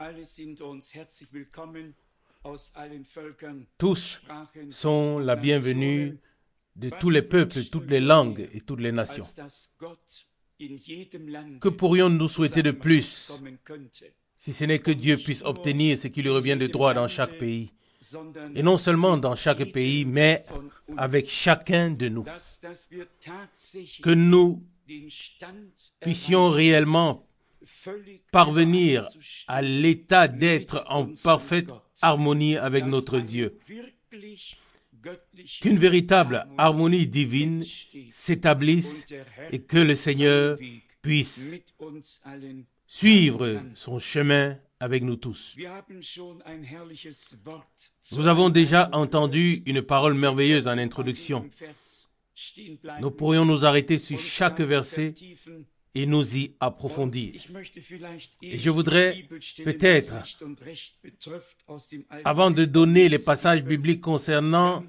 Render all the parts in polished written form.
Tous sont la bienvenue de tous les peuples, toutes les langues et toutes les nations. Que pourrions-nous souhaiter de plus si ce n'est que Dieu puisse obtenir ce qui lui revient de droit dans chaque pays? Et non seulement dans chaque pays, mais avec chacun de nous. Que nous puissions réellement parvenir à l'état d'être en parfaite harmonie avec notre Dieu. Qu'une véritable harmonie divine s'établisse et que le Seigneur puisse suivre son chemin avec nous tous. Nous avons déjà entendu une parole merveilleuse en introduction. Nous pourrions nous arrêter sur chaque verset et nous y approfondir. Et je voudrais peut-être, avant de donner les passages bibliques concernant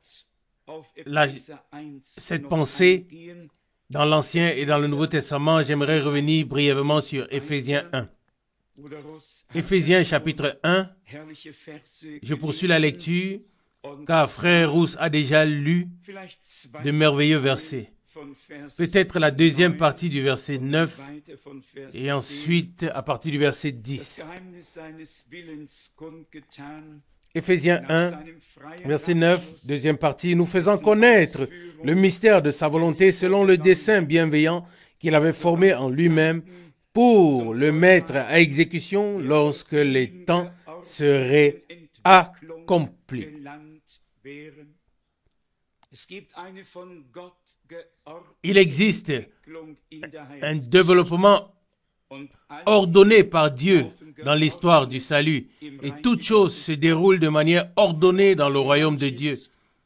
cette pensée dans l'Ancien et dans le Nouveau Testament, j'aimerais revenir brièvement sur Éphésiens 1. Éphésiens chapitre 1, je poursuis la lecture, car frère Rousse a déjà lu de merveilleux versets. Peut-être la deuxième partie du verset 9 et ensuite à partir du verset 10. Éphésiens 1, verset 9, deuxième partie, nous faisant connaître le mystère de sa volonté selon le dessein bienveillant qu'il avait formé en lui-même pour le mettre à exécution lorsque les temps seraient accomplis. Il existe un développement ordonné par Dieu dans l'histoire du salut et toutes choses se déroulent de manière ordonnée dans le royaume de Dieu.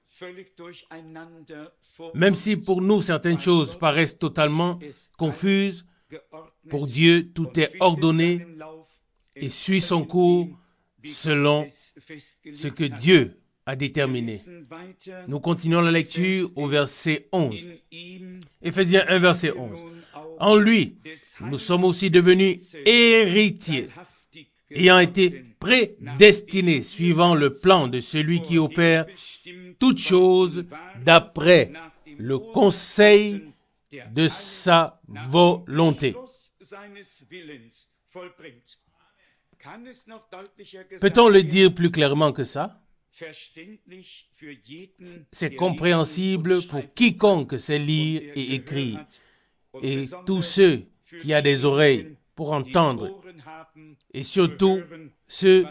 Même si pour nous certaines choses paraissent totalement confuses, pour Dieu tout est ordonné et suit son cours selon ce que Dieu a déterminé. Nous continuons la lecture au verset 11. Éphésiens 1, verset 11. En lui, nous sommes aussi devenus héritiers, ayant été prédestinés suivant le plan de celui qui opère toutes choses d'après le conseil de sa volonté. Peut-on le dire plus clairement que ça? C'est compréhensible pour quiconque sait lire et écrire. Et tous ceux qui ont des oreilles pour entendre, et surtout ceux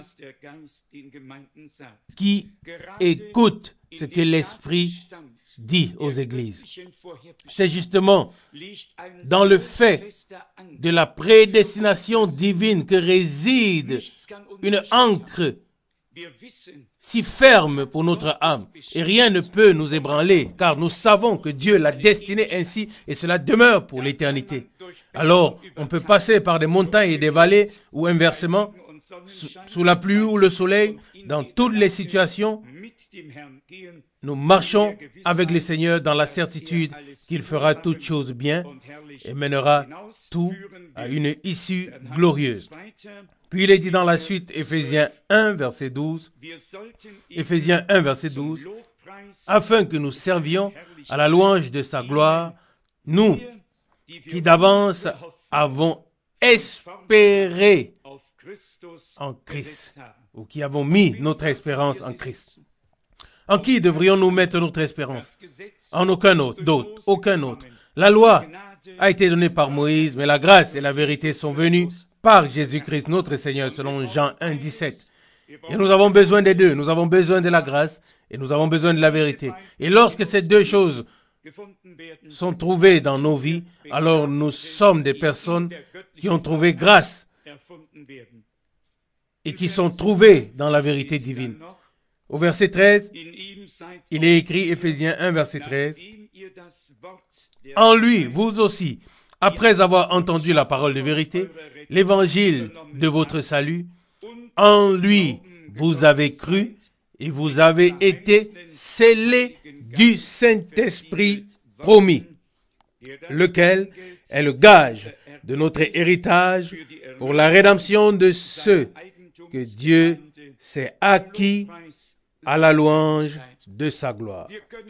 qui écoutent ce que l'Esprit dit aux églises. C'est justement dans le fait de la prédestination divine que réside une ancre si ferme pour notre âme, et rien ne peut nous ébranler, car nous savons que Dieu l'a destiné ainsi, et cela demeure pour l'éternité. Alors, on peut passer par des montagnes et des vallées, ou inversement, sous la pluie ou le soleil, dans toutes les situations, nous marchons avec le Seigneur dans la certitude qu'il fera toutes choses bien et mènera tout à une issue glorieuse. Puis il est dit dans la suite, Éphésiens 1, verset 12, Éphésiens 1, verset 12, afin que nous servions à la louange de sa gloire, nous qui d'avance avons espéré en Christ, ou qui avons mis notre espérance en Christ. En qui devrions-nous mettre notre espérance? En aucun autre, aucun autre. La loi a été donnée par Moïse, mais la grâce et la vérité sont venues par Jésus-Christ, notre Seigneur, selon Jean 1, 17. Et nous avons besoin des deux. Nous avons besoin de la grâce et nous avons besoin de la vérité. Et lorsque ces deux choses sont trouvées dans nos vies, alors nous sommes des personnes qui ont trouvé grâce et qui sont trouvées dans la vérité divine. Au verset 13, il est écrit, Éphésiens 1, verset 13, « En lui, vous aussi, après avoir entendu la parole de vérité, l'évangile de votre salut, en lui, vous avez cru et vous avez été scellés du Saint-Esprit promis, lequel est le gage de notre héritage pour la rédemption de ceux que Dieu s'est acquis à la louange de sa gloire.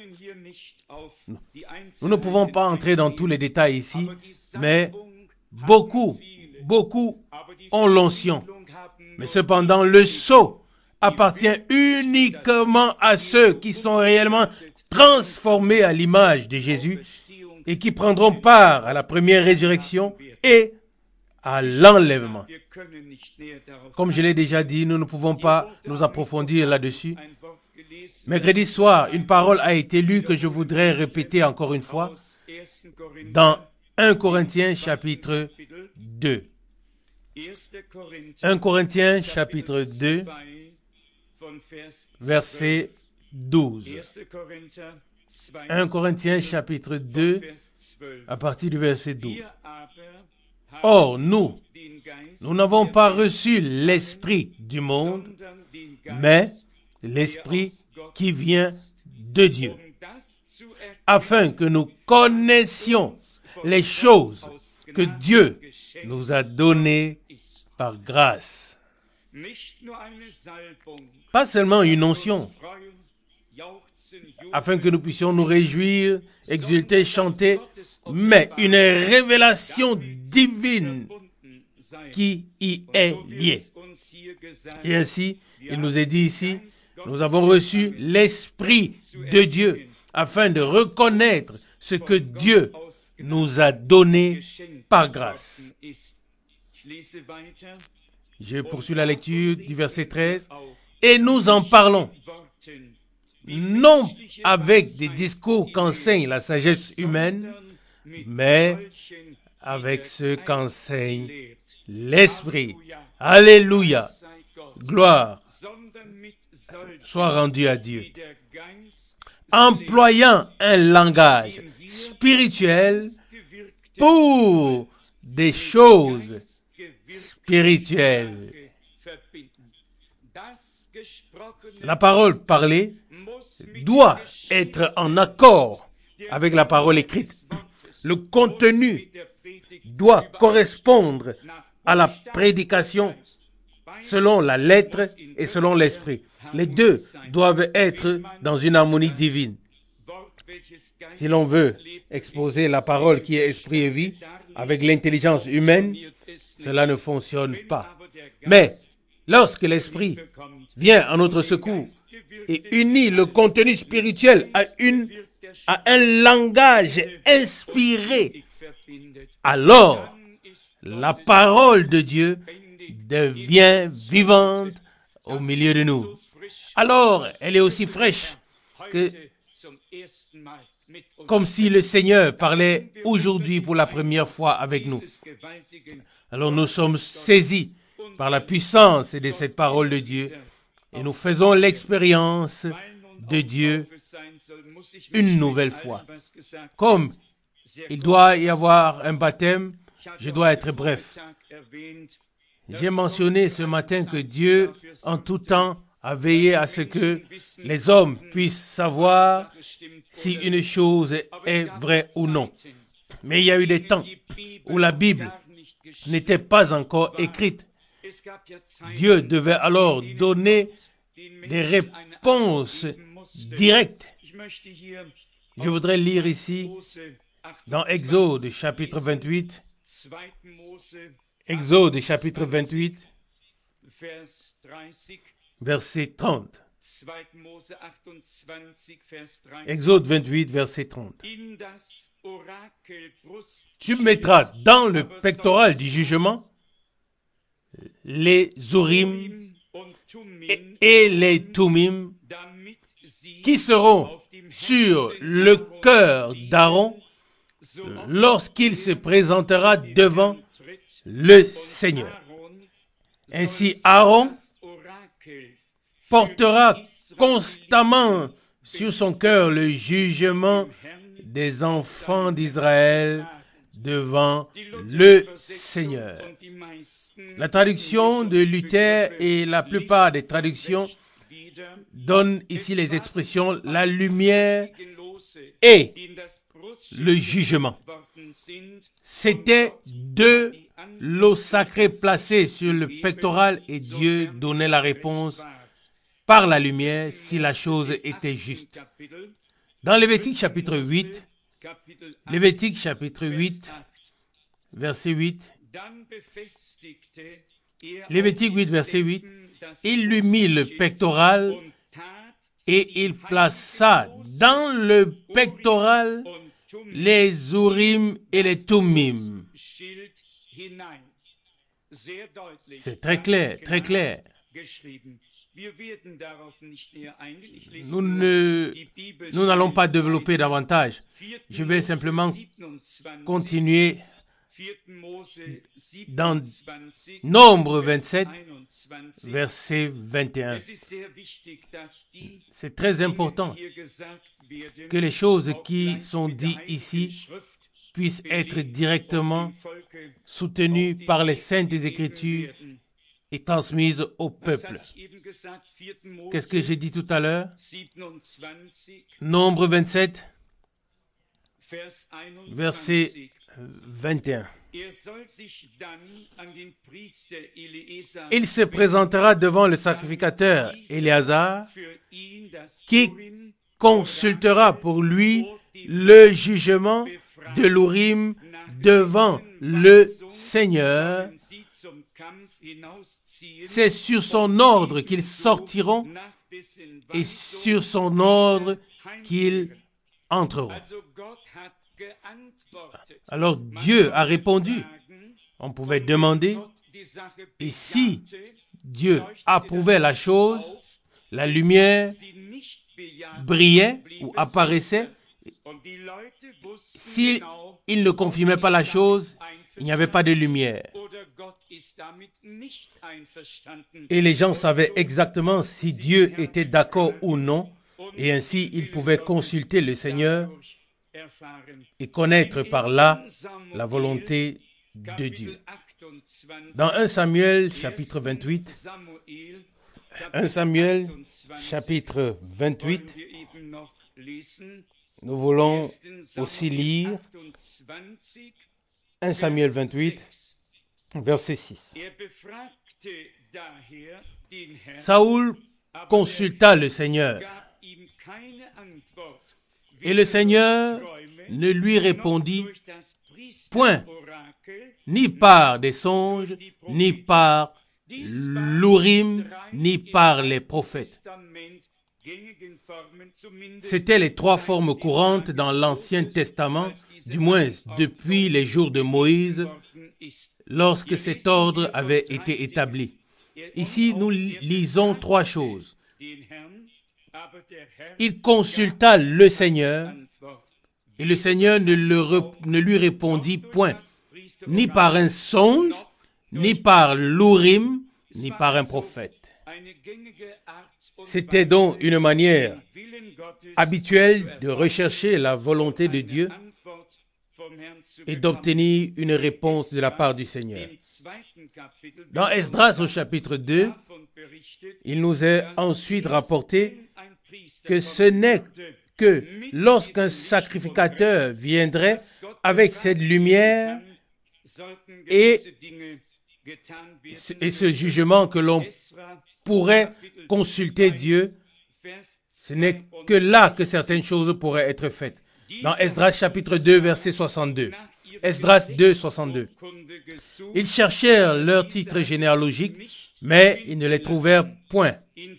Nous ne pouvons pas entrer dans tous les détails ici, mais beaucoup ont l'onction. Mais cependant, le sceau appartient uniquement à ceux qui sont réellement transformés à l'image de Jésus et qui prendront part à la première résurrection et à l'enlèvement. Comme je l'ai déjà dit, nous ne pouvons pas nous approfondir là-dessus. Mercredi soir, une parole a été lue que je voudrais répéter encore une fois dans 1 Corinthiens chapitre 2. 1 Corinthiens chapitre 2, verset 12. 1 Corinthiens chapitre 2, à partir du verset 12. Or, nous n'avons pas reçu l'esprit du monde, mais l'esprit qui vient de Dieu, afin que nous connaissions les choses que Dieu nous a données par grâce. Pas seulement une onction, afin que nous puissions nous réjouir, exulter, chanter, mais une révélation divine qui y est liée. Et ainsi, il nous est dit ici, nous avons reçu l'Esprit de Dieu, afin de reconnaître ce que Dieu nous a donné par grâce. Je poursuis la lecture du verset 13. Et nous en parlons, non avec des discours qu'enseigne la sagesse humaine, mais avec ce qu'enseigne l'Esprit. Alléluia. Gloire soit rendue à Dieu. Employant un langage spirituel pour des choses spirituelles. La parole parlée doit être en accord avec la parole écrite. Le contenu doit correspondre à la prédication selon la lettre et selon l'esprit. Les deux doivent être dans une harmonie divine. Si l'on veut exposer la parole qui est esprit et vie avec l'intelligence humaine, cela ne fonctionne pas. Mais lorsque l'esprit vient à notre secours et unit le contenu spirituel à un langage inspiré, alors la parole de Dieu devient vivante au milieu de nous. Alors, elle est aussi fraîche que comme si le Seigneur parlait aujourd'hui pour la première fois avec nous. Alors nous sommes saisis par la puissance de cette parole de Dieu et nous faisons l'expérience de Dieu une nouvelle fois. Comme il doit y avoir un baptême, je dois être bref. J'ai mentionné ce matin que Dieu, en tout temps, a veillé à ce que les hommes puissent savoir si une chose est vraie ou non. Mais il y a eu des temps où la Bible n'était pas encore écrite. Dieu devait alors donner des réponses directes. Je voudrais lire ici dans Exode chapitre 28, Exode chapitre 28, verset 30. Exode 28, verset 30. Tu mettras dans le pectoral du jugement les Urim et les Tumim qui seront sur le cœur d'Aaron lorsqu'il se présentera devant le Seigneur. Ainsi, Aaron portera constamment sur son cœur le jugement des enfants d'Israël devant le Seigneur. La traduction de Luther et la plupart des traductions donnent ici les expressions « la lumière et le jugement. C'étaient deux lots sacrés placés sur le pectoral et Dieu donnait la réponse par la lumière si la chose était juste. Dans Lévitique chapitre 8, verset 8, Lévitique 8, verset 8, il lui mit le pectoral et il plaça dans le pectoral les Urim et les Thummim. C'est très clair, très clair. Nous n'allons pas développer davantage. Je vais simplement continuer dans Nombre 27, verset 21. C'est très important que les choses qui sont dites ici puissent être directement soutenues par les Saintes Écritures et transmises au peuple. Qu'est-ce que j'ai dit tout à l'heure? Nombre 27, verset 21. Il se présentera devant le sacrificateur Éléazar, qui consultera pour lui le jugement de l'Urim devant le Seigneur. C'est sur son ordre qu'ils sortiront et sur son ordre qu'ils entreront. Alors Dieu a répondu. On pouvait demander, et si Dieu approuvait la chose, la lumière brillait ou apparaissait, s'il ne confirmait pas la chose, il n'y avait pas de lumière. Et les gens savaient exactement si Dieu était d'accord ou non, et ainsi ils pouvaient consulter le Seigneur et connaître par là la volonté de Dieu. Dans 1 Samuel chapitre 28, 1 Samuel chapitre 28, nous voulons aussi lire 1 Samuel 28, verset 6. Saoul consulta le Seigneur, et le Seigneur ne lui répondit point, ni par des songes, ni par l'Urim, ni par les prophètes. C'étaient les trois formes courantes dans l'Ancien Testament, du moins depuis les jours de Moïse, lorsque cet ordre avait été établi. Ici, nous lisons trois choses. Il consulta le Seigneur, et le Seigneur ne lui répondit point, ni par un songe, ni par l'Urim, ni par un prophète. C'était donc une manière habituelle de rechercher la volonté de Dieu et d'obtenir une réponse de la part du Seigneur. Dans Esdras au chapitre 2, il nous est ensuite rapporté que ce n'est que lorsqu'un sacrificateur viendrait avec cette lumière et ce jugement que l'on pourrait consulter Dieu, ce n'est que là que certaines choses pourraient être faites. Dans Esdras chapitre 2, verset 62. Esdras 2, 62. Ils cherchèrent leur titre généalogique, mais ils ne les trouvèrent point.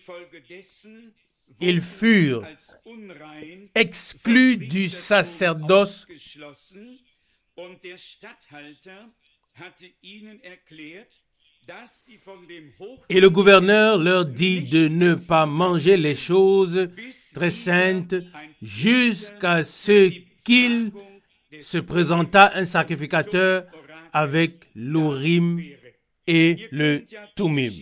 Ils furent exclus du sacerdoce et le gouverneur leur dit de ne pas manger les choses très saintes jusqu'à ce qu'il se présentât un sacrificateur avec l'Urim et le Thummim.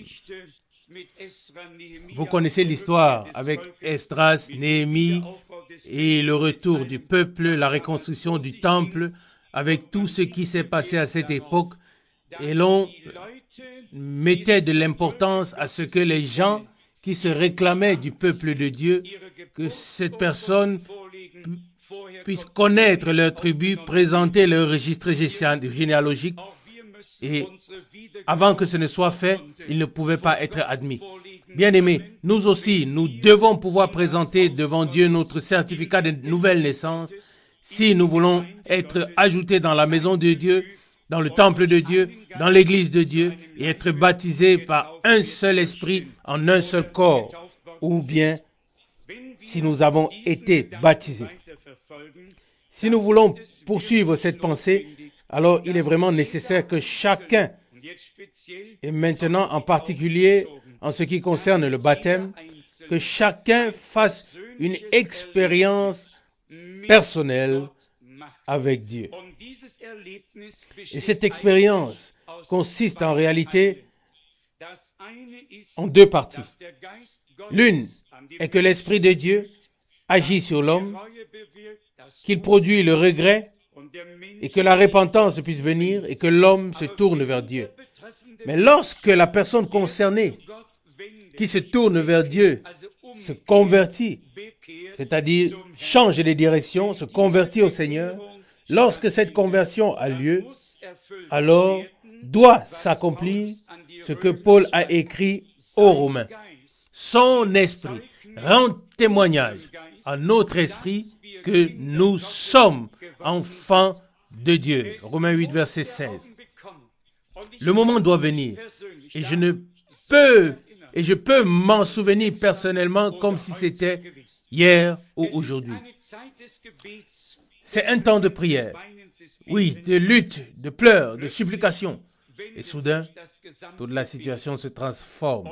Vous connaissez l'histoire avec Esdras, Néhémie et le retour du peuple, la reconstruction du temple, avec tout ce qui s'est passé à cette époque. Et l'on mettait de l'importance à ce que les gens qui se réclamaient du peuple de Dieu, que cette personne puissent connaître leur tribu, présenter leur registre généalogique. Et avant que ce ne soit fait, ils ne pouvaient pas être admis. Bien-aimés, nous aussi, nous devons pouvoir présenter devant Dieu notre certificat de nouvelle naissance si nous voulons être ajoutés dans la maison de Dieu, dans le temple de Dieu, dans l'église de Dieu et être baptisés par un seul esprit en un seul corps, ou bien si nous avons été baptisés. Si nous voulons poursuivre cette pensée, alors il est vraiment nécessaire que chacun, et maintenant en particulier en ce qui concerne le baptême, que chacun fasse une expérience personnelle avec Dieu. Et cette expérience consiste en réalité en deux parties. L'une est que l'Esprit de Dieu agit sur l'homme, qu'il produit le regret et que la repentance puisse venir et que l'homme se tourne vers Dieu. Mais lorsque la personne concernée qui se tourne vers Dieu se convertit, c'est-à-dire change de direction, se convertit au Seigneur, lorsque cette conversion a lieu, alors doit s'accomplir ce que Paul a écrit aux Romains. Son esprit rend témoignage à notre esprit que nous sommes enfants de Dieu. Romains 8, verset 16. Le moment doit venir et je peux m'en souvenir personnellement comme si c'était hier ou aujourd'hui. C'est un temps de prière, oui, de lutte, de pleurs, de supplication. Et soudain, toute la situation se transforme.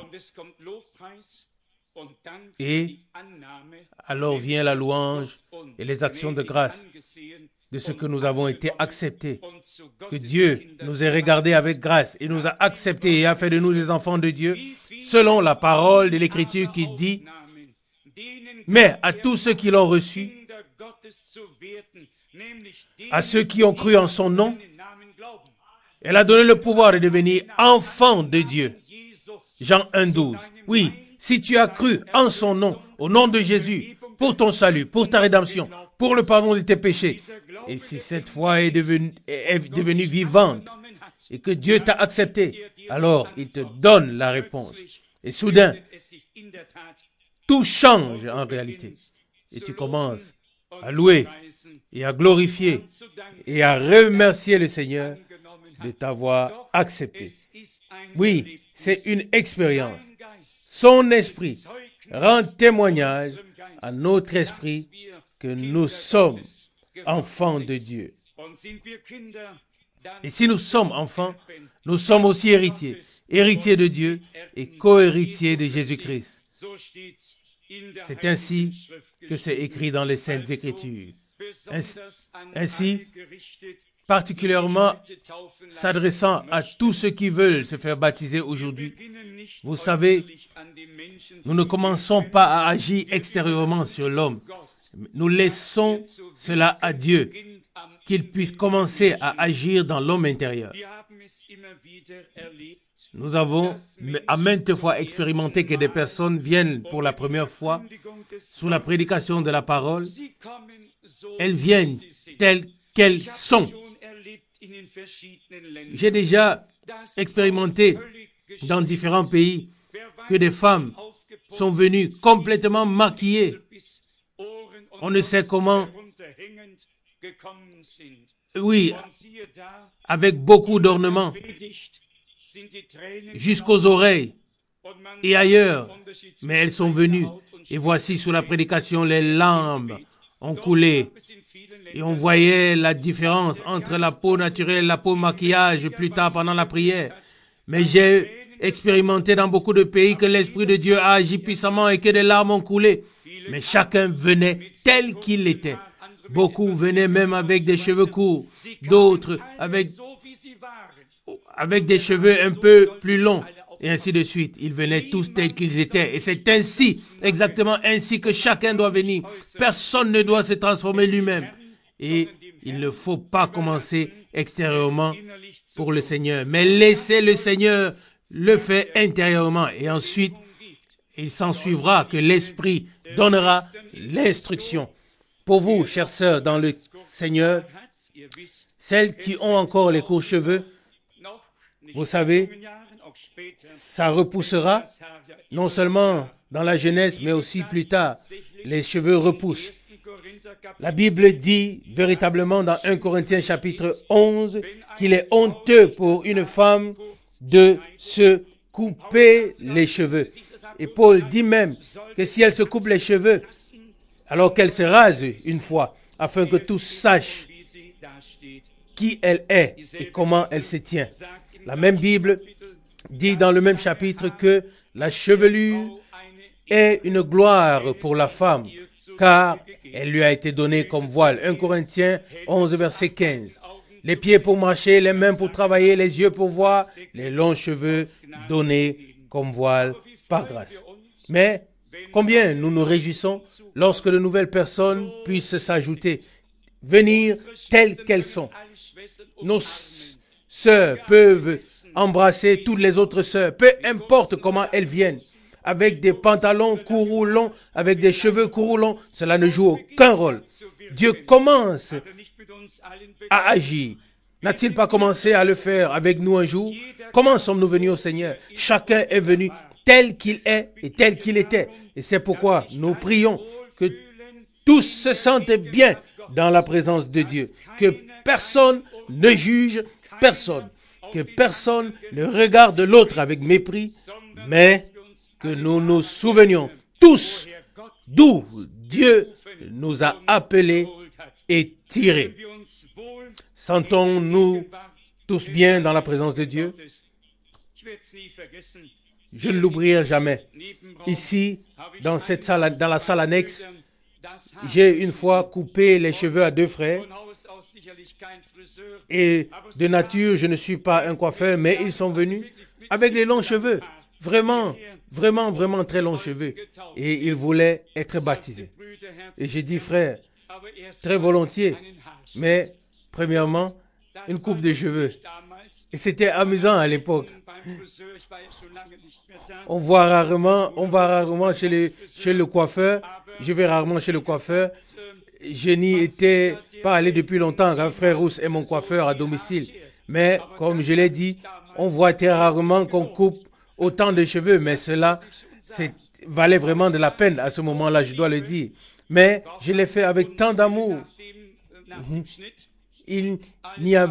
Et alors vient la louange et les actions de grâce de ce que nous avons été acceptés. Que Dieu nous ait regardés avec grâce et nous a acceptés et a fait de nous des enfants de Dieu, selon la parole de l'Écriture qui dit, mais à tous ceux qui l'ont reçu, à ceux qui ont cru en son nom, elle a donné le pouvoir de devenir enfants de Dieu. Jean 1, 12. Oui, si tu as cru en son nom, au nom de Jésus, pour ton salut, pour ta rédemption, pour le pardon de tes péchés, et si cette foi est devenue vivante, et que Dieu t'a accepté, alors il te donne la réponse. Et soudain, tout change en réalité. Et tu commences à louer et à glorifier et à remercier le Seigneur de t'avoir accepté. Oui, c'est une expérience. Son esprit rend témoignage à notre esprit que nous sommes enfants de Dieu. Et si nous sommes enfants, nous sommes aussi héritiers, héritiers de Dieu et co-héritiers de Jésus-Christ. C'est ainsi que c'est écrit dans les Saintes Écritures. Ainsi, particulièrement s'adressant à tous ceux qui veulent se faire baptiser aujourd'hui, vous savez, nous ne commençons pas à agir extérieurement sur l'homme. Nous laissons cela à Dieu, qu'il puisse commencer à agir dans l'homme intérieur. Nous avons à maintes fois expérimenté que des personnes viennent pour la première fois sous la prédication de la parole. Elles viennent telles qu'elles sont. J'ai déjà expérimenté dans différents pays que des femmes sont venues complètement maquillées. On ne sait comment. Oui, avec beaucoup d'ornements jusqu'aux oreilles et ailleurs. Mais elles sont venues et voici sous la prédication les larmes ont coulé. Et on voyait la différence entre la peau naturelle et la peau maquillage plus tard pendant la prière. Mais j'ai expérimenté dans beaucoup de pays que l'Esprit de Dieu a agi puissamment et que des larmes ont coulé. Mais chacun venait tel qu'il était. Beaucoup venaient même avec des cheveux courts, d'autres avec des cheveux un peu plus longs, et ainsi de suite. Ils venaient tous tels qu'ils étaient. Et c'est ainsi, exactement ainsi que chacun doit venir. Personne ne doit se transformer lui-même. Et il ne faut pas commencer extérieurement pour le Seigneur, mais laisser le Seigneur le faire intérieurement. Et ensuite, il s'en suivra que l'Esprit donnera l'instruction. Pour vous, chères sœurs, dans le Seigneur, celles qui ont encore les courts cheveux, vous savez, ça repoussera, non seulement dans la jeunesse, mais aussi plus tard, les cheveux repoussent. La Bible dit véritablement dans 1 Corinthiens chapitre 11 qu'il est honteux pour une femme de se couper les cheveux. Et Paul dit même que si elle se coupe les cheveux, alors qu'elle se rase une fois, afin que tous sachent qui elle est et comment elle se tient. La même Bible dit dans le même chapitre que la chevelure est une gloire pour la femme, car elle lui a été donnée comme voile. 1 Corinthiens 11, verset 15. Les pieds pour marcher, les mains pour travailler, les yeux pour voir, les longs cheveux donnés comme voile par grâce. Mais combien nous nous réjouissons lorsque de nouvelles personnes puissent s'ajouter, venir telles qu'elles sont. Nos sœurs peuvent embrasser toutes les autres sœurs, peu importe comment elles viennent, avec des pantalons courts ou longs, avec des cheveux courts ou longs, cela ne joue aucun rôle. Dieu commence à agir. N'a-t-il pas commencé à le faire avec nous un jour? Comment sommes-nous venus au Seigneur? Chacun est venu tel qu'il est et tel qu'il était. Et c'est pourquoi nous prions que tous se sentent bien dans la présence de Dieu. Que personne ne juge personne. Que personne ne regarde l'autre avec mépris, mais que nous nous souvenions tous d'où Dieu nous a appelés et tirés. Sentons-nous tous bien dans la présence de Dieu? Je ne l'oublierai jamais. Ici, dans la salle annexe, j'ai une fois coupé les cheveux à deux frères. Et de nature, je ne suis pas un coiffeur, mais ils sont venus avec les longs cheveux. Vraiment très longs cheveux. Et ils voulaient être baptisés. Et j'ai dit, frère, très volontiers, mais premièrement, une coupe de cheveux. Et c'était amusant à l'époque. On va rarement chez le coiffeur. Je vais rarement chez le coiffeur. Je n'y étais pas allé depuis longtemps, car frère Rousse est mon coiffeur à domicile. Mais, comme je l'ai dit, on voit très rarement qu'on coupe autant de cheveux, mais cela valait vraiment de la peine à ce moment-là, je dois le dire. Mais je l'ai fait avec tant d'amour. Il n'y a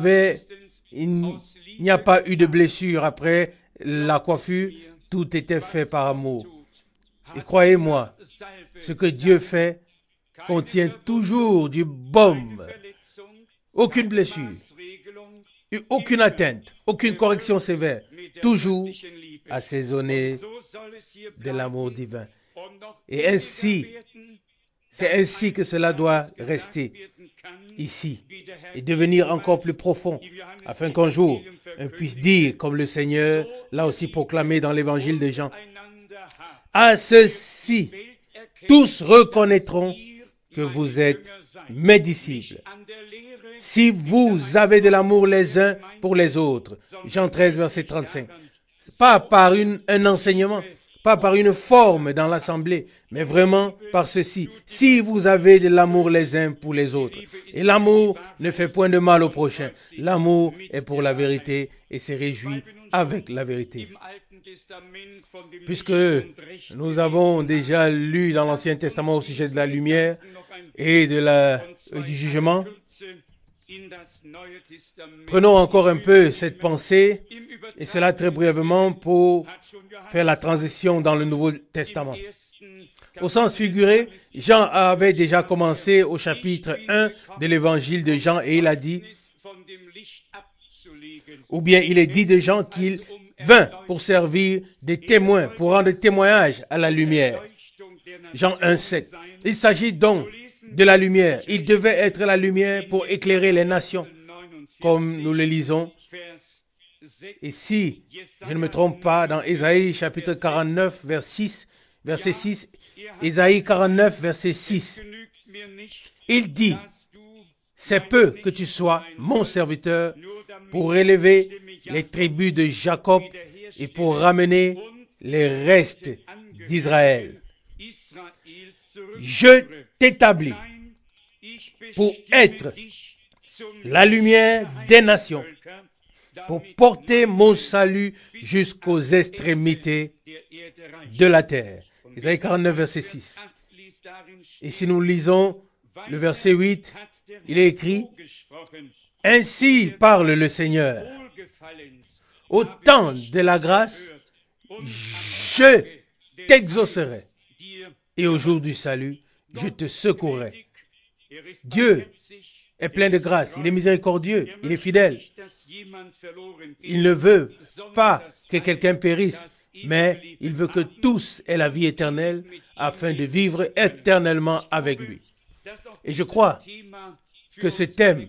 pas eu de blessure après la coiffure. Tout était fait par amour. Et croyez-moi, ce que Dieu fait contient toujours du baume. Aucune blessure, aucune atteinte, aucune correction sévère. Toujours assaisonné de l'amour divin. Et ainsi, c'est ainsi que cela doit rester ici et devenir encore plus profond, afin qu'un jour, on puisse dire, comme le Seigneur l'a aussi proclamé dans l'évangile de Jean, à ceux-ci, tous reconnaîtront que vous êtes mes disciples, si vous avez de l'amour les uns pour les autres. Jean 13, verset 35. Pas par un enseignement, pas par une forme dans l'assemblée, mais vraiment par ceci. Si vous avez de l'amour les uns pour les autres. Et l'amour ne fait point de mal au prochain. L'amour est pour la vérité et se réjouit avec la vérité. Puisque nous avons déjà lu dans l'Ancien Testament au sujet de la lumière et du jugement, prenons encore un peu cette pensée, et cela très brièvement pour faire la transition dans le Nouveau Testament. Au sens figuré, Jean avait déjà commencé au chapitre 1 de l'évangile de Jean et il a dit, ou bien il est dit de Jean qu'il vint pour servir des témoins, pour rendre témoignage à la lumière. Jean 1, 7. Il s'agit donc de la lumière. Il devait être la lumière pour éclairer les nations, comme nous le lisons. Et si je ne me trompe pas, dans Ésaïe chapitre 49, verset 6, Ésaïe 49, verset 6, il dit, c'est peu que tu sois mon serviteur pour élever les tribus de Jacob et pour ramener les restes d'Israël. Je t'établis pour être la lumière des nations, pour porter mon salut jusqu'aux extrémités de la terre. Isaïe 49, verset 6. Et si nous lisons le verset 8, il est écrit, « Ainsi parle le Seigneur, au temps de la grâce, je t'exaucerai, et au jour du salut, je te secourrai. » Dieu est plein de grâce, il est miséricordieux, il est fidèle. Il ne veut pas que quelqu'un périsse, mais il veut que tous aient la vie éternelle afin de vivre éternellement avec lui. Et je crois que ce thème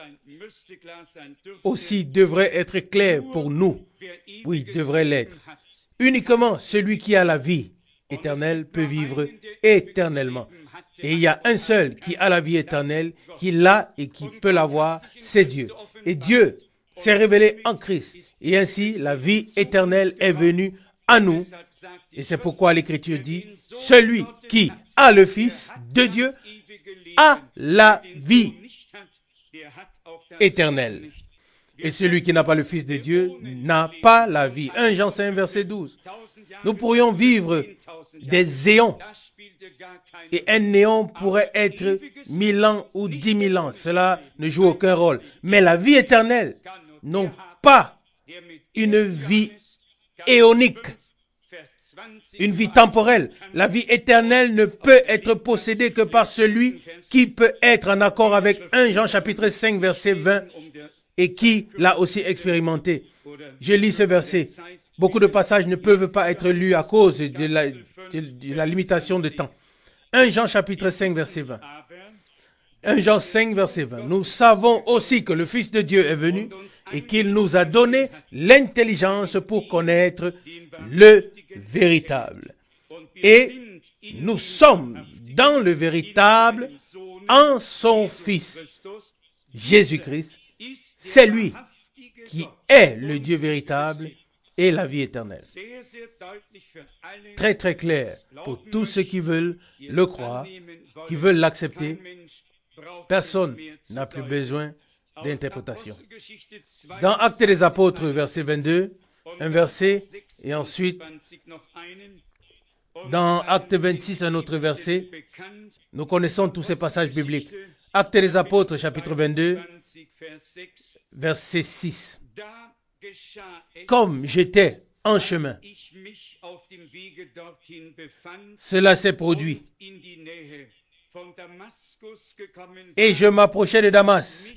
aussi devrait être clair pour nous. Oui, devrait l'être. Uniquement celui qui a la vie éternelle peut vivre éternellement. Et il y a un seul qui a la vie éternelle, qui l'a et qui peut l'avoir, c'est Dieu. Et Dieu s'est révélé en Christ. Et ainsi, la vie éternelle est venue à nous. Et c'est pourquoi l'Écriture dit, celui qui a le Fils de Dieu a la vie éternelle. Et celui qui n'a pas le Fils de Dieu n'a pas la vie. 1 Jean 5, verset 12. Nous pourrions vivre des éons. Et un néon pourrait être 1000 ans ou 10 000 ans. Cela ne joue aucun rôle. Mais la vie éternelle, non pas une vie éonique, une vie temporelle. La vie éternelle ne peut être possédée que par celui qui peut être en accord avec 1 Jean chapitre 5 verset 20 et qui l'a aussi expérimenté. Je lis ce verset. Beaucoup de passages ne peuvent pas être lus à cause de la limitation de temps. 1 Jean chapitre 5 verset 20. 1 Jean 5 verset 20. Nous savons aussi que le Fils de Dieu est venu et qu'il nous a donné l'intelligence pour connaître le véritable. Et nous sommes dans le véritable en son Fils, Jésus-Christ. C'est lui qui est le Dieu véritable et la vie éternelle. Très très clair pour tous ceux qui veulent le croire, qui veulent l'accepter. Personne n'a plus besoin d'interprétation. Dans Actes des Apôtres, verset 22, un verset, et ensuite, dans Actes 26, un autre verset, nous connaissons tous ces passages bibliques. Actes des Apôtres, chapitre 22, verset 6. Comme j'étais en chemin, cela s'est produit. Et je m'approchais de Damas.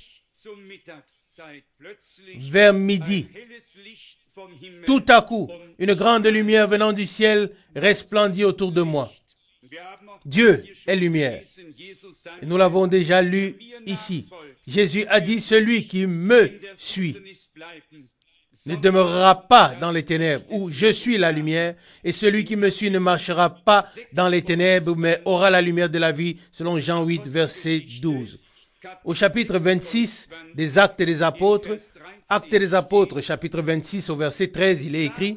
Vers midi, tout à coup, une grande lumière venant du ciel resplendit autour de moi. Dieu est lumière. Et nous l'avons déjà lu ici. Jésus a dit, celui qui me suit ne demeurera pas dans les ténèbres, où je suis la lumière, et celui qui me suit ne marchera pas dans les ténèbres, mais aura la lumière de la vie, selon Jean 8, verset 12. Au chapitre 26 des Actes des Apôtres, Actes des Apôtres, chapitre 26, au verset 13, il est écrit,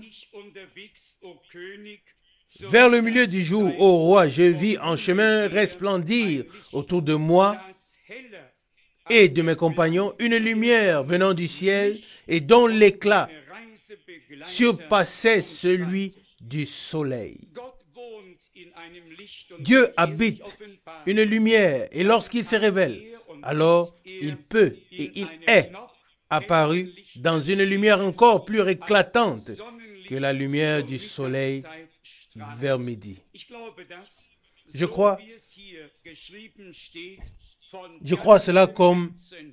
« Vers le milieu du jour, ô roi, je vis en chemin resplendir autour de moi et de mes compagnons une lumière venant du ciel et dont l'éclat surpassait celui du soleil. » Dieu habite une lumière et lorsqu'il se révèle, alors il peut et il est apparu dans une lumière encore plus éclatante que la lumière du soleil vers midi. Je crois cela comme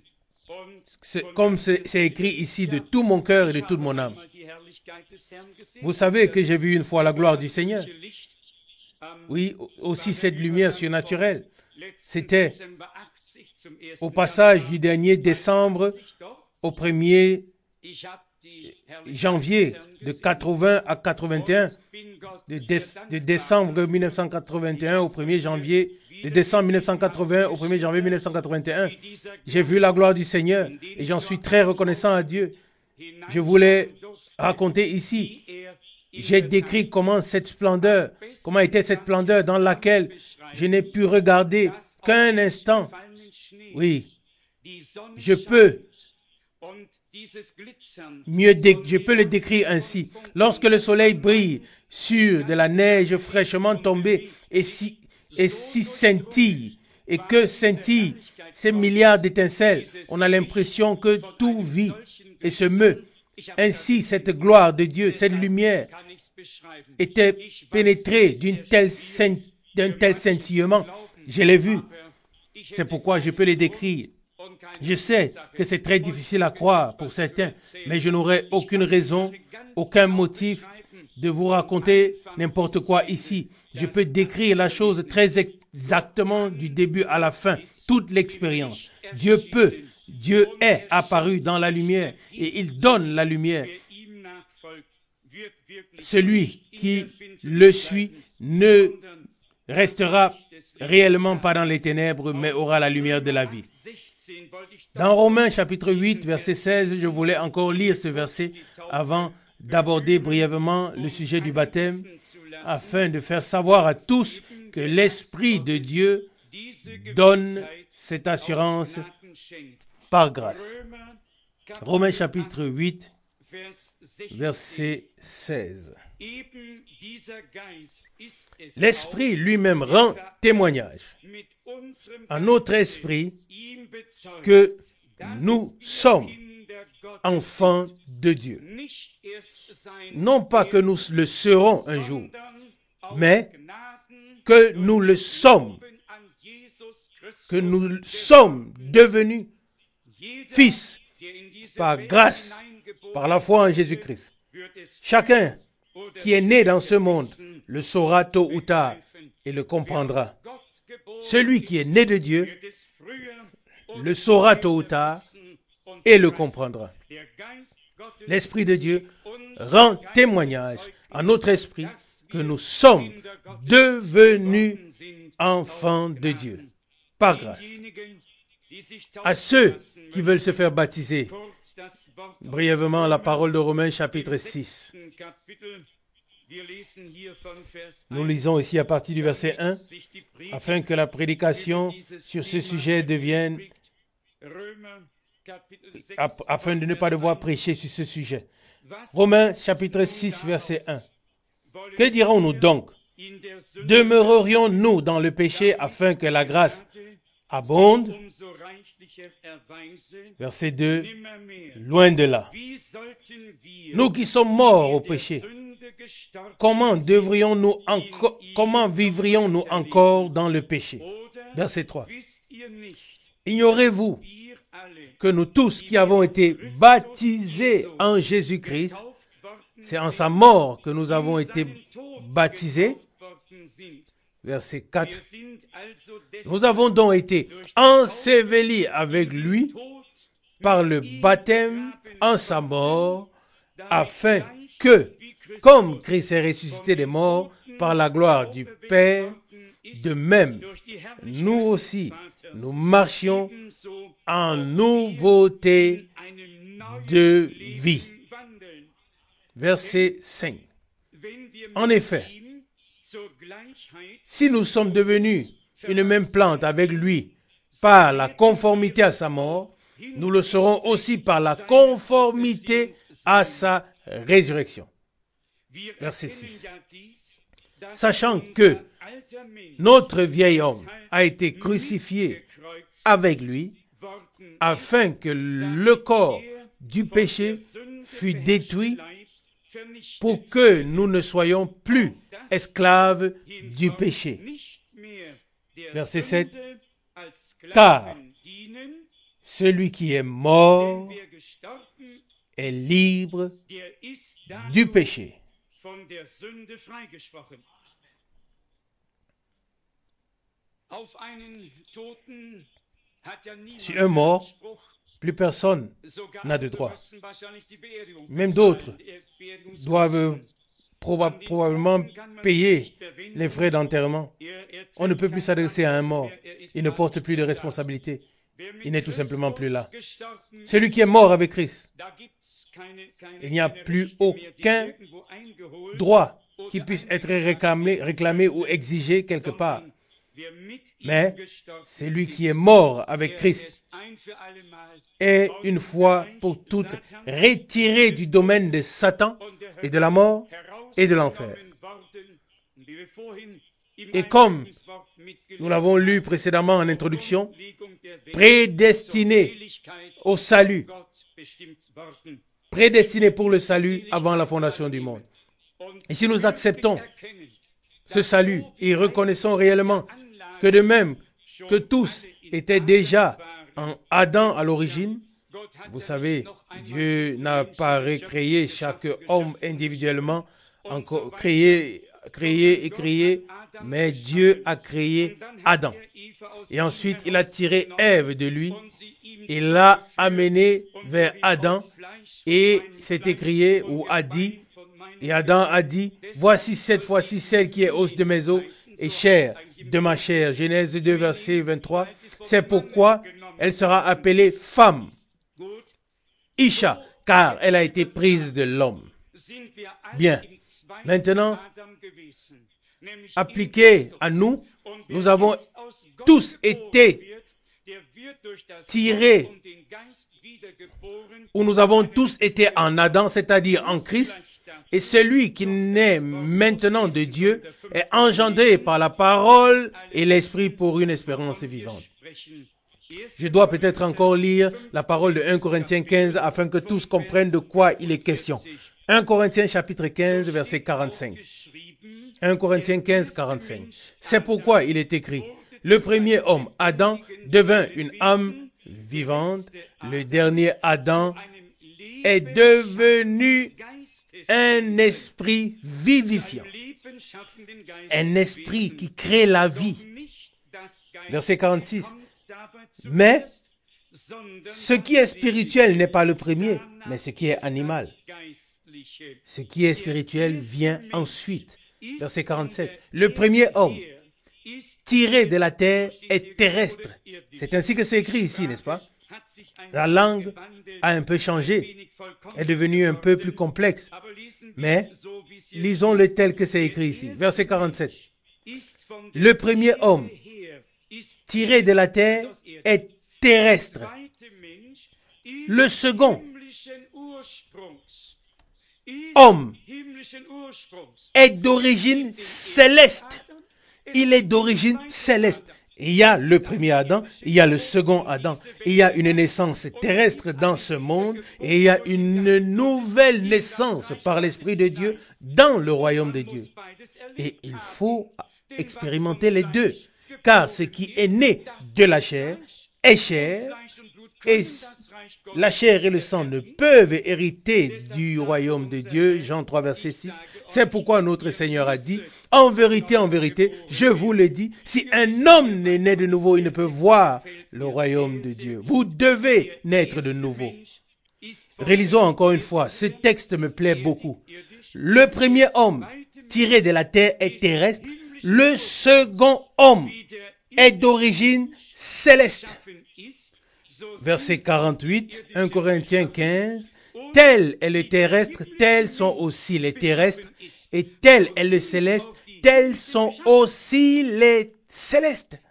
c'est écrit ici de tout mon cœur et de toute mon âme. Vous savez que j'ai vu une fois la gloire du Seigneur. Oui, aussi cette lumière surnaturelle. C'était au passage du dernier décembre au 1er janvier de 80 à 81, de décembre 1981 au 1er janvier, de décembre 1980 au 1er janvier 1981. J'ai vu la gloire du Seigneur et j'en suis très reconnaissant à Dieu. Je voulais raconter ici. J'ai décrit comment était cette splendeur dans laquelle je n'ai pu regarder qu'un instant Oui, je peux le décrire ainsi. Lorsque le soleil brille sur de la neige fraîchement tombée et si scintille, et que scintillent ces milliards d'étincelles, on a l'impression que tout vit et se meut. Ainsi, cette gloire de Dieu, cette lumière, était pénétrée d'un tel scintillement. Je l'ai vu. C'est pourquoi je peux les décrire. Je sais que c'est très difficile à croire pour certains, mais je n'aurai aucune raison, aucun motif de vous raconter n'importe quoi ici. Je peux décrire la chose très exactement du début à la fin, toute l'expérience. Dieu est apparu dans la lumière et il donne la lumière. Celui qui le suit ne restera réellement pas dans les ténèbres, mais aura la lumière de la vie. Dans Romains chapitre 8, verset 16, je voulais encore lire ce verset avant d'aborder brièvement le sujet du baptême, afin de faire savoir à tous que l'Esprit de Dieu donne cette assurance par grâce. Romains chapitre 8, verset 16. L'Esprit lui-même rend témoignage à notre esprit que nous sommes enfants de Dieu. Non pas que nous le serons un jour, mais que nous le sommes, que nous sommes devenus fils par grâce, par la foi en Jésus-Christ. Chacun qui est né dans ce monde le saura tôt ou tard et le comprendra. Celui qui est né de Dieu le saura tôt ou tard et le comprendra. L'Esprit de Dieu rend témoignage à notre esprit que nous sommes devenus enfants de Dieu, par grâce. À ceux qui veulent se faire baptiser, brièvement la parole de Romains chapitre 6. Nous lisons ici à partir du verset 1, afin que la prédication sur ce sujet devienne, afin de ne pas devoir prêcher sur ce sujet. Romains chapitre 6, verset 1. Que dirons-nous donc? Demeurerions-nous dans le péché afin que la grâce abonde? Verset 2. Loin de là. Nous qui sommes morts au péché, comment vivrions-nous encore dans le péché? Verset 3. Ignorez-vous que nous tous qui avons été baptisés en Jésus-Christ, c'est en sa mort que nous avons été baptisés? Verset 4. Nous avons donc été ensevelis avec lui par le baptême en sa mort, afin que, comme Christ est ressuscité des morts par la gloire du Père, de même, nous aussi, nous marchions en nouveauté de vie. Verset 5. En effet, si nous sommes devenus une même plante avec lui par la conformité à sa mort, nous le serons aussi par la conformité à sa résurrection. Verset 6. Sachant que notre vieil homme a été crucifié avec lui, afin que le corps du péché fût détruit, pour que nous ne soyons plus esclaves du péché. Verset 7. Car celui qui est mort est libre du péché. Si un mort, plus personne n'a de droit. Même d'autres doivent probablement payer les frais d'enterrement. On ne peut plus s'adresser à un mort. Il ne porte plus de responsabilité. Il n'est tout simplement plus là. Celui qui est mort avec Christ, il n'y a plus aucun droit qui puisse être réclamé ou exigé quelque part. Mais celui qui est mort avec Christ est une fois pour toutes retiré du domaine de Satan et de la mort et de l'enfer. Et comme nous l'avons lu précédemment en introduction, prédestiné au salut, prédestiné pour le salut avant la fondation du monde. Et si nous acceptons ce salut et reconnaissons réellement que de même que tous étaient déjà en Adam à l'origine, vous savez, Dieu n'a pas recréé chaque homme individuellement, encore créé, mais Dieu a créé Adam. Et ensuite, il a tiré Ève de lui, il l'a amené vers Adam, et c'est écrit ou a dit, et Adam a dit, voici cette fois-ci celle qui est os de mes os et chair de ma chair. Genèse 2, verset 23. C'est pourquoi elle sera appelée femme, Isha, car elle a été prise de l'homme. Bien. Maintenant, appliqué à nous, nous avons tous été tirés, ou nous avons tous été en Adam, c'est-à-dire en Christ, et celui qui naît maintenant de Dieu est engendré par la parole et l'esprit pour une espérance vivante. Je dois peut-être encore lire la parole de 1 Corinthiens 15 afin que tous comprennent de quoi il est question. 1 Corinthiens chapitre 15 verset 45. 1 Corinthiens 15, 45. C'est pourquoi il est écrit, le premier homme, Adam, devint une âme vivante. Le dernier Adam est devenu un esprit vivifiant. Un esprit qui crée la vie. Verset 46. Mais ce qui est spirituel n'est pas le premier, mais ce qui est animal. Ce qui est spirituel vient ensuite. Verset 47. Le premier homme tiré de la terre est terrestre. C'est ainsi que c'est écrit ici, n'est-ce pas? La langue a un peu changé, est devenue un peu plus complexe. Mais lisons-le tel que c'est écrit ici. Verset 47. Le premier homme tiré de la terre est terrestre. Le second homme est d'origine céleste. Il est d'origine céleste. Il y a le premier Adam, il y a le second Adam. Il y a une naissance terrestre dans ce monde et il y a une nouvelle naissance par l'Esprit de Dieu dans le royaume de Dieu. Et il faut expérimenter les deux. Car ce qui est né de la chair est chair et la chair et le sang ne peuvent hériter du royaume de Dieu. Jean 3, verset 6. C'est pourquoi notre Seigneur a dit, en vérité, je vous le dis, si un homme n'est né de nouveau, il ne peut voir le royaume de Dieu. Vous devez naître de nouveau. Rélisons encore une fois, ce texte me plaît beaucoup. Le premier homme tiré de la terre est terrestre. Le second homme est d'origine céleste. Verset 48, 1 Corinthiens 15, tel est le terrestre, tels sont aussi les terrestres, et tel est le céleste, tels sont aussi les célestes.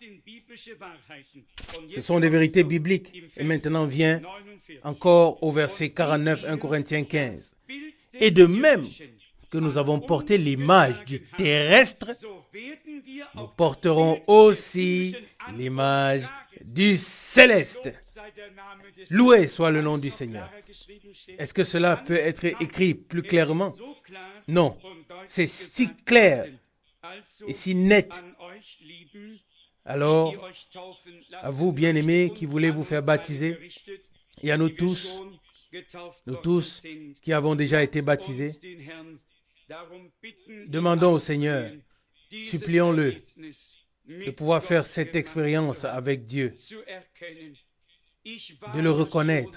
Ce sont des vérités bibliques. Et maintenant vient encore au verset 49, 1 Corinthiens 15. Et de même que nous avons porté l'image du terrestre, nous porterons aussi l'image du céleste. Loué soit le nom du Seigneur. Est-ce que cela peut être écrit plus clairement? Non. C'est si clair et si net. Alors, à vous, bien-aimés, qui voulez vous faire baptiser, et à nous tous qui avons déjà été baptisés, demandons au Seigneur, supplions-le, de pouvoir faire cette expérience avec Dieu, de le reconnaître.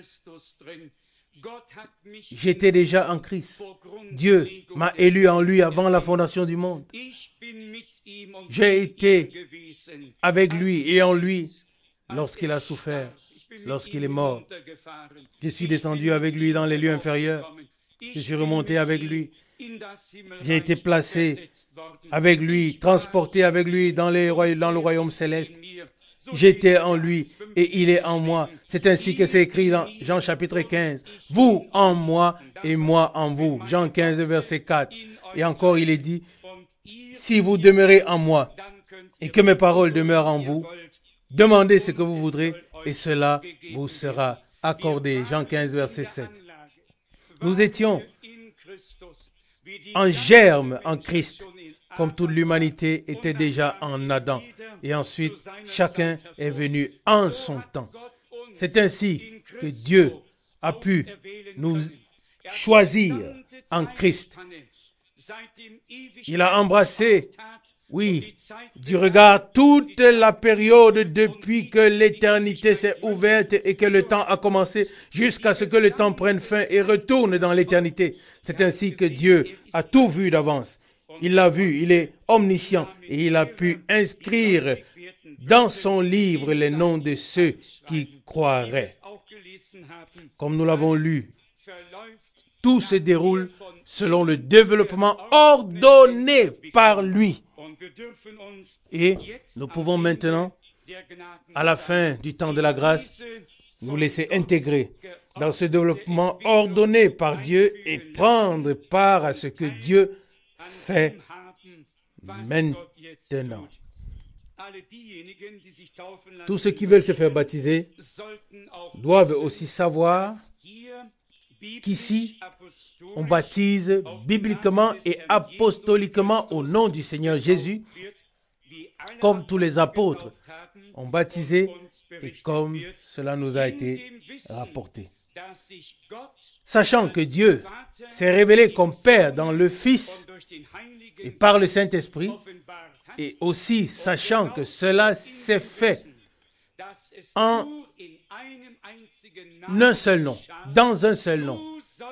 J'étais déjà en Christ. Dieu m'a élu en lui avant la fondation du monde. J'ai été avec lui et en lui lorsqu'il a souffert, lorsqu'il est mort. Je suis descendu avec lui dans les lieux inférieurs. Je suis remonté avec lui. J'ai été placé avec lui, transporté avec lui dans le royaume céleste. J'étais en lui et il est en moi. C'est ainsi que c'est écrit dans Jean chapitre 15. Vous en moi et moi en vous. Jean 15 verset 4. Et encore il est dit, si vous demeurez en moi et que mes paroles demeurent en vous, demandez ce que vous voudrez et cela vous sera accordé. Jean 15 verset 7. Nous étions en germe en Christ, comme toute l'humanité était déjà en Adam. Et ensuite, chacun est venu en son temps. C'est ainsi que Dieu a pu nous choisir en Christ. Il a embrassé, oui, du regard toute la période depuis que l'éternité s'est ouverte et que le temps a commencé jusqu'à ce que le temps prenne fin et retourne dans l'éternité. C'est ainsi que Dieu a tout vu d'avance. Il l'a vu, il est omniscient et il a pu inscrire dans son livre les noms de ceux qui croiraient. Comme nous l'avons lu, tout se déroule selon le développement ordonné par lui. Et nous pouvons maintenant, à la fin du temps de la grâce, nous laisser intégrer dans ce développement ordonné par Dieu et prendre part à ce que Dieu fait maintenant. Tous ceux qui veulent se faire baptiser doivent aussi savoir qu'ici, on baptise bibliquement et apostoliquement au nom du Seigneur Jésus, comme tous les apôtres ont baptisé et comme cela nous a été rapporté. Sachant que Dieu s'est révélé comme Père dans le Fils et par le Saint-Esprit, et aussi sachant que cela s'est fait en un seul nom, dans un seul nom.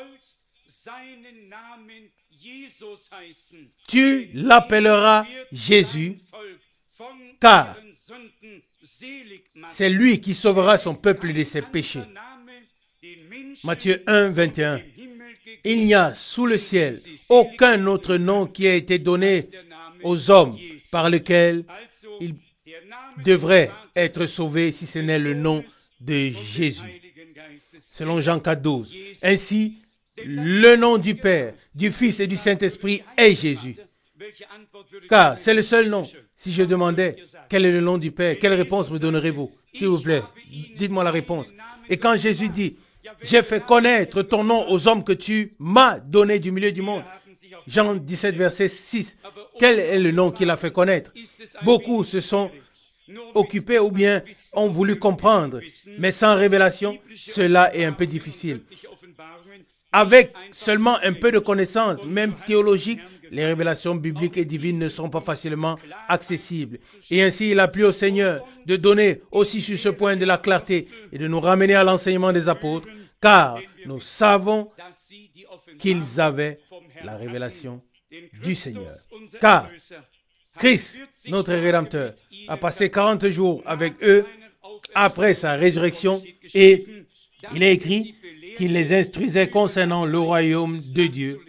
Tu l'appelleras Jésus, car c'est lui qui sauvera son peuple de ses péchés. Matthieu 1, 21. Il n'y a sous le ciel aucun autre nom qui a été donné aux hommes par lequel ils devraient être sauvés si ce n'est le nom de Jésus. Selon Jean 4, 12. Ainsi, le nom du Père, du Fils et du Saint-Esprit est Jésus. Car c'est le seul nom. Si je demandais quel est le nom du Père, quelle réponse me donnerez-vous? S'il vous plaît, dites-moi la réponse. Et quand Jésus dit, j'ai fait connaître ton nom aux hommes que tu m'as donné du milieu du monde. Jean 17, verset 6. Quel est le nom qu'il a fait connaître? Beaucoup se sont occupés ou bien ont voulu comprendre, mais sans révélation, cela est un peu difficile. Avec seulement un peu de connaissances, même théologiques, les révélations bibliques et divines ne sont pas facilement accessibles. Et ainsi, il a plu au Seigneur de donner aussi sur ce point de la clarté et de nous ramener à l'enseignement des apôtres, car nous savons qu'ils avaient la révélation du Seigneur. Car Christ, notre Rédempteur, a passé 40 jours avec eux après sa résurrection et il est écrit qu'il les instruisait concernant le royaume de Dieu.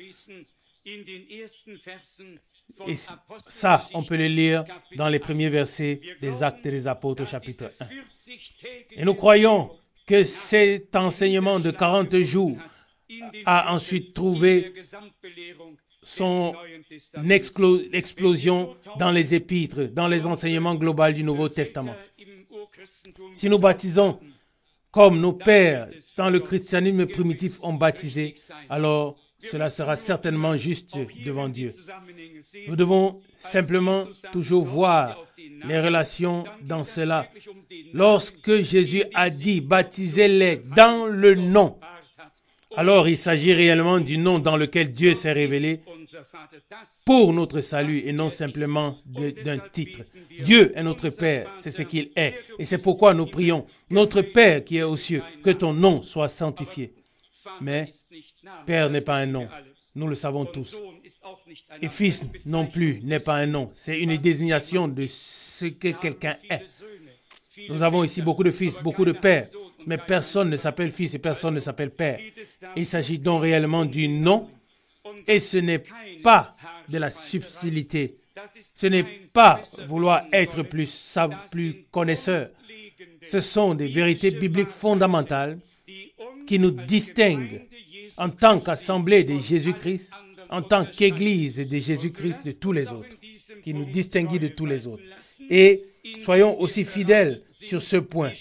Et ça, on peut le lire dans les premiers versets des Actes des Apôtres, chapitre 1. Et nous croyons que cet enseignement de 40 jours a ensuite trouvé son explosion dans les épîtres, dans les enseignements globaux du Nouveau Testament. Si nous baptisons comme nos pères dans le christianisme primitif ont baptisé, alors cela sera certainement juste devant Dieu. Nous devons simplement toujours voir les relations dans cela. Lorsque Jésus a dit « baptisez-les dans le nom », alors il s'agit réellement du nom dans lequel Dieu s'est révélé pour notre salut et non simplement d'un titre. Dieu est notre Père, c'est ce qu'il est. Et c'est pourquoi nous prions, notre Père qui est aux cieux, que ton nom soit sanctifié. Mais Père n'est pas un nom, nous le savons tous. Et Fils non plus n'est pas un nom, c'est une désignation de ce que quelqu'un est. Nous avons ici beaucoup de fils, beaucoup de pères, mais personne ne s'appelle fils et personne ne s'appelle père. Il s'agit donc réellement du nom et ce n'est pas de la subtilité Ce n'est pas vouloir être plus connaisseur. Ce sont des vérités bibliques fondamentales qui nous distinguent en tant qu'assemblée de Jésus-Christ, en tant qu'Église de Jésus-Christ de tous les autres, qui nous distinguent de tous les autres. Et soyons aussi fidèles sur ce point.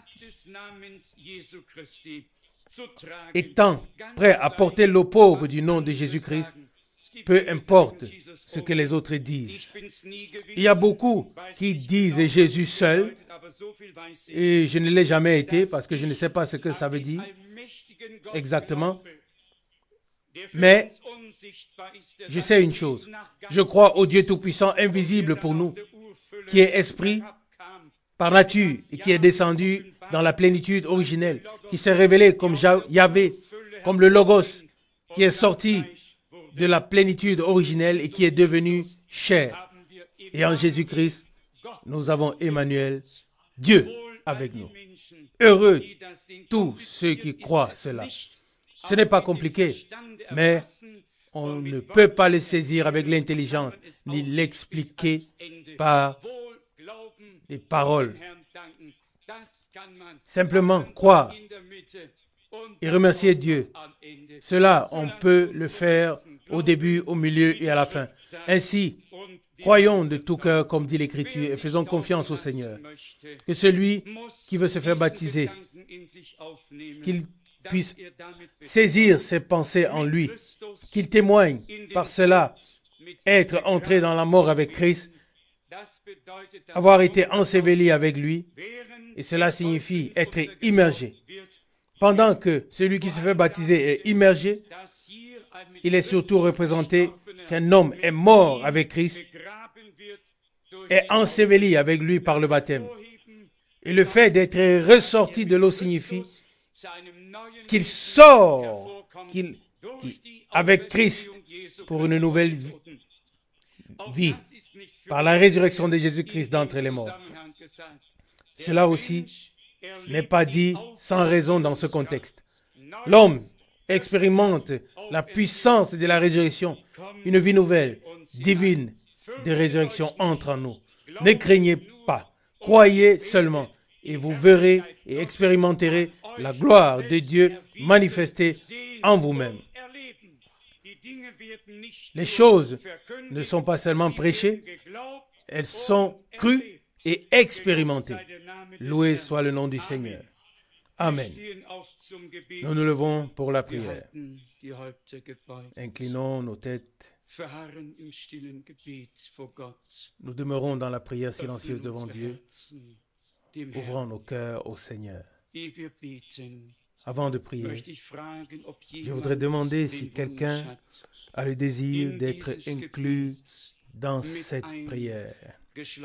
Étant prêts à porter l'opprobre du nom de Jésus-Christ, peu importe ce que les autres disent. Il y a beaucoup qui disent Jésus seul, et je ne l'ai jamais été parce que je ne sais pas ce que ça veut dire exactement. Mais je sais une chose, je crois au Dieu Tout-Puissant, invisible pour nous, qui est esprit par nature et qui est descendu dans la plénitude originelle, qui s'est révélé comme Yahvé, comme le Logos, qui est sorti de la plénitude originelle et qui est devenu chair. Et en Jésus-Christ, nous avons Emmanuel, Dieu avec nous. Heureux tous ceux qui croient cela. Ce n'est pas compliqué, mais on ne peut pas le saisir avec l'intelligence, ni l'expliquer par des paroles. Simplement croire et remercier Dieu. Cela, on peut le faire au début, au milieu et à la fin. Ainsi, croyons de tout cœur, comme dit l'Écriture, et faisons confiance au Seigneur. Que celui qui veut se faire baptiser, qu'il puisse saisir ses pensées en lui, qu'il témoigne par cela, être entré dans la mort avec Christ, avoir été enseveli avec lui, et cela signifie être immergé. Pendant que celui qui se fait baptiser est immergé, il est surtout représenté qu'un homme est mort avec Christ, est enseveli avec lui par le baptême. Et le fait d'être ressorti de l'eau signifie qu'il sort avec Christ pour une nouvelle vie, par la résurrection de Jésus-Christ d'entre les morts. Cela aussi n'est pas dit sans raison dans ce contexte. L'homme expérimente la puissance de la résurrection, une vie nouvelle, divine, de résurrection entre en nous. Ne craignez pas, croyez seulement, et vous verrez et expérimenterez la gloire de Dieu manifestée en vous-même. Les choses ne sont pas seulement prêchées, elles sont crues et expérimentées. Loué soit le nom du Seigneur. Amen. Nous nous levons pour la prière. Inclinons nos têtes. Nous demeurons dans la prière silencieuse devant Dieu. Ouvrons nos cœurs au Seigneur. Avant de prier, je voudrais demander si quelqu'un a le désir d'être inclus dans cette prière.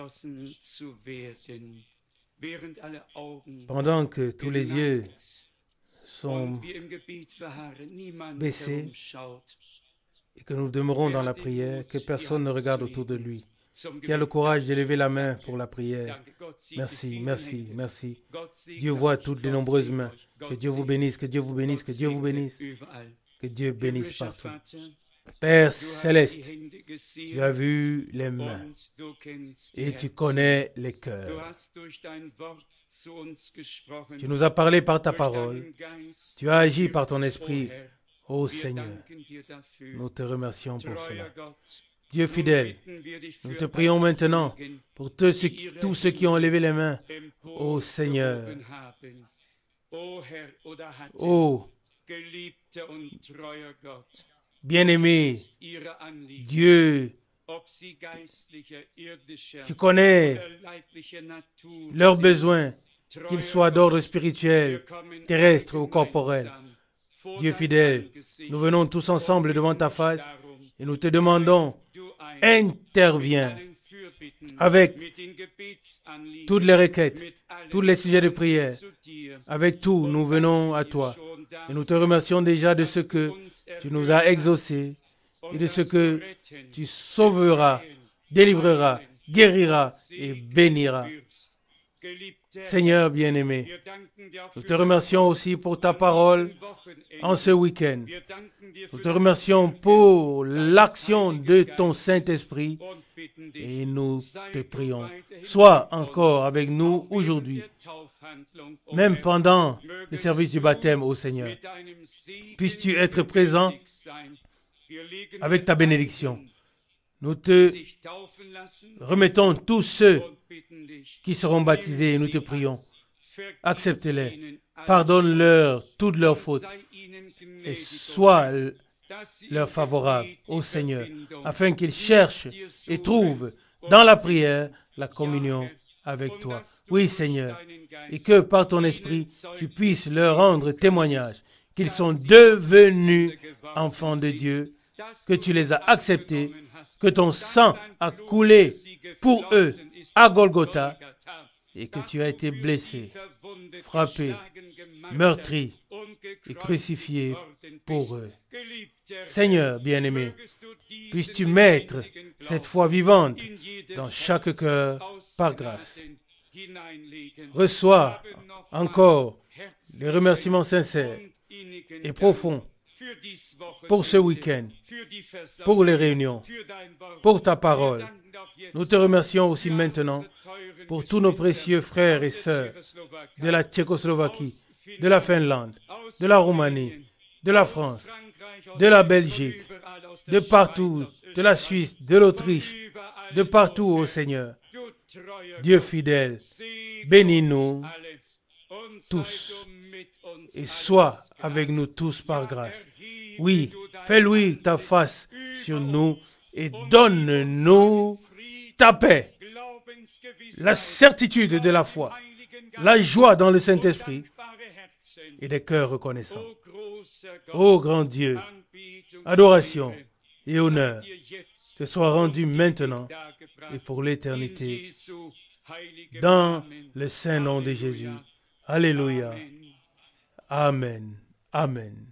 Pendant que tous les yeux sont baissés et que nous demeurons dans la prière, que personne ne regarde autour de lui, qui a le courage de lever la main pour la prière. Merci, merci, merci. Dieu voit toutes les nombreuses mains. Que Dieu vous bénisse, que Dieu vous bénisse, que Dieu vous bénisse. Que Dieu bénisse partout. Père Céleste, tu as vu les mains et tu connais les cœurs. Tu nous as parlé par ta parole. Tu as agi par ton esprit, ô Seigneur. Nous te remercions pour cela. Dieu fidèle, nous te prions maintenant pour tous ceux qui ont levé les mains, ô Seigneur. Ô bien-aimé, Dieu, tu connais leurs besoins, qu'ils soient d'ordre spirituel, terrestre ou corporel. Dieu fidèle, nous venons tous ensemble devant ta face et nous te demandons, interviens avec toutes les requêtes, tous les sujets de prière. Avec tout, nous venons à toi. Et nous te remercions déjà de ce que tu nous as exaucés et de ce que tu sauveras, délivreras, guériras et béniras. Seigneur bien-aimé, nous te remercions aussi pour ta parole en ce week-end. Nous te remercions pour l'action de ton Saint-Esprit Et nous te prions. Sois encore avec nous aujourd'hui, même pendant le service du baptême, ô Seigneur. Puisses-tu être présent avec ta bénédiction. Nous te remettons tous ceux qui seront baptisés et nous te prions. Accepte-les. Pardonne-leur toutes leurs fautes et sois leur favorable, ô Seigneur, afin qu'ils cherchent et trouvent dans la prière la communion avec toi. Oui, Seigneur, et que par ton esprit, tu puisses leur rendre témoignage qu'ils sont devenus enfants de Dieu, que tu les as acceptés, que ton sang a coulé pour eux à Golgotha et que tu as été blessé, frappé, meurtri et crucifié pour eux. Seigneur bien-aimé, puisses-tu mettre cette foi vivante dans chaque cœur par grâce. Reçois encore les remerciements sincères et profonds pour ce week-end, pour les réunions, pour ta parole. Nous te remercions aussi maintenant pour tous nos précieux frères et sœurs de la Tchécoslovaquie, de la Finlande, de la Roumanie, de la France, de la Belgique, de partout, de la Suisse, de l'Autriche, de partout, ô Seigneur. Dieu fidèle, bénis-nous tous et sois avec nous tous par grâce. Oui, fais luire ta face sur nous et donne-nous ta paix, la certitude de la foi, la joie dans le Saint-Esprit et des cœurs reconnaissants. Ô grand Dieu, adoration et honneur te soient rendus maintenant et pour l'éternité, dans le saint nom de Jésus. Alléluia. Amen. Amen.